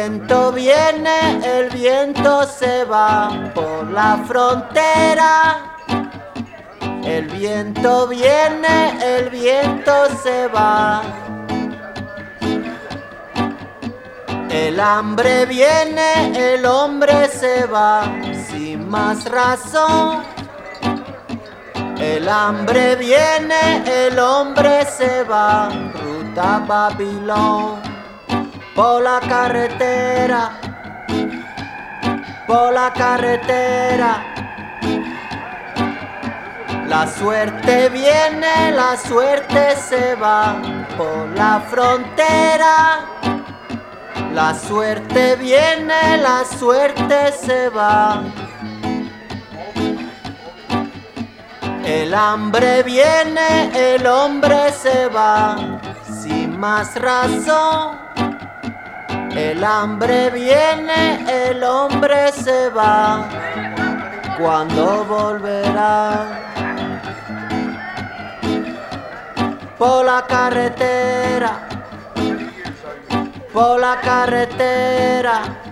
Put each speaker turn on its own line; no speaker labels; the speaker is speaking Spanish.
viento viene, el viento se va por la frontera. El viento viene, el viento se va. El hambre viene, el hombre se va, sin más razón. El hambre viene, el hombre se va, ruta Babilón. Por la carretera, por la carretera. La suerte viene, la suerte se va, por la frontera. La suerte viene, la suerte se va. El hambre viene, el hombre se va, sin más razón. El hambre viene, el hombre se va. ¿Cuándo volverá? Por la carretera, por la carretera.